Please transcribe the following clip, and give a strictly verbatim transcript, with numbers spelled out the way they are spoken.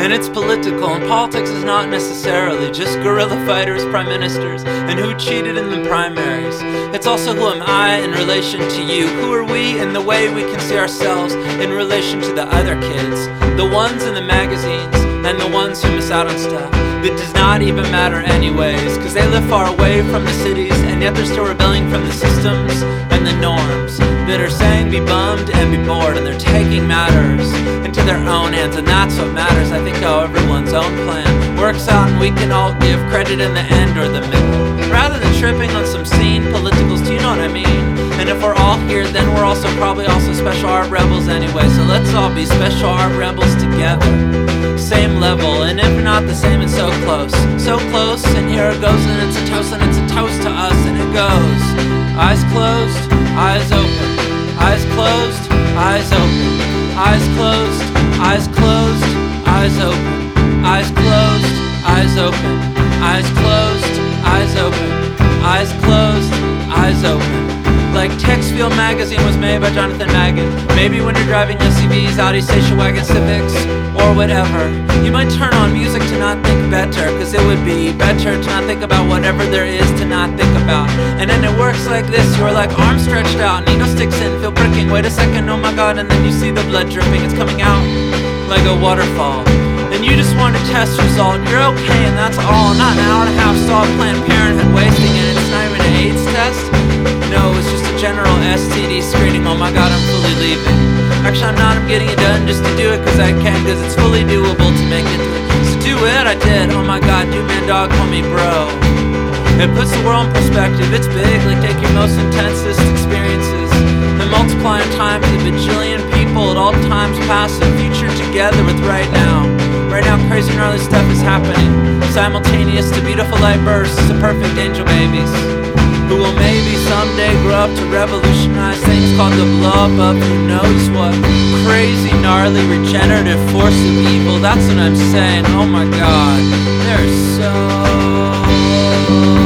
And it's political, and politics is not necessarily just guerrilla fighters, prime ministers, and who cheated in the primaries. It's also who am I in relation to you? Who are we in the way we can see ourselves in relation to the other kids? The ones in the magazines, and the ones who miss out on stuff that does not even matter anyways, cause they live far away from the cities, and yet they're still rebelling from the systems and the norms that are saying be bummed and be bored, and they're taking matters into their own hands, and that's what matters. I think how everyone's own plan works out, and we can all give credit in the end or the middle, rather than tripping on some scene politicals, do you know what I mean? And if we're all here, then we're also probably also special art rebels anyway, so let's all be special art rebels together. Same level, and if not the same, it's so close, so close, and here it goes, and it's a toast, and it's a toast to us, and it goes. Eyes closed, eyes open, eyes closed, eyes open, eyes closed, eyes closed, eyes open, eyes closed, eyes open, eyes closed, eyes open, eyes closed, eyes open. Like Textfield magazine was made by Jonathan Magid. Maybe when you're driving S U Vs, Audi station wagon Civics, or whatever, you might turn on music to not think better, cause it would be better to not think about whatever there is to not think about. And then it works like this, you're like arms stretched out, needle sticks in, feel pricking, wait a second, oh my god, and then you see the blood dripping, it's coming out like a waterfall. And you just want a test result, you're okay and that's all, not an hour and a half saw Planned Parenthood wasting, and it's not even an AIDS test. No, it's just a general S T D screening, oh my god, I'm fully leaving. Actually I'm not, I'm getting it done just to do it cause I can, cause it's fully doable to make it through. So do it, I did, oh my god, do man dog, call me bro. It puts the world in perspective, it's big, like take your most intensest experiences and multiply in time to a bajillion people at all times past and future together with right now. Right now crazy gnarly stuff is happening, simultaneous to beautiful light bursts of perfect angel babies, who will maybe someday grow up to revolutionize things called the blow up of who knows what crazy, gnarly, regenerative force of evil. That's what I'm saying, oh my god, there's so